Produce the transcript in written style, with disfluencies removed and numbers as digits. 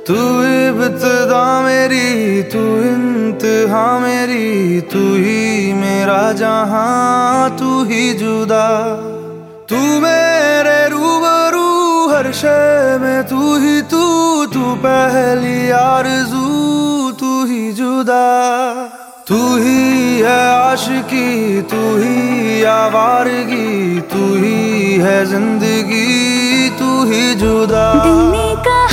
तू इब्तिदा मेरी, तू इंतहा मेरी, तू ही मेरा जहां, तू ही जुदा। तू मेरे रूबरू हर शय में, तू ही तू, तू पहली आरज़ू, तू ही जुदा। तू ही है आशिकी, तू ही आवारगी, तू ही है जिंदगी, तू ही जुदा। दिल ने कहा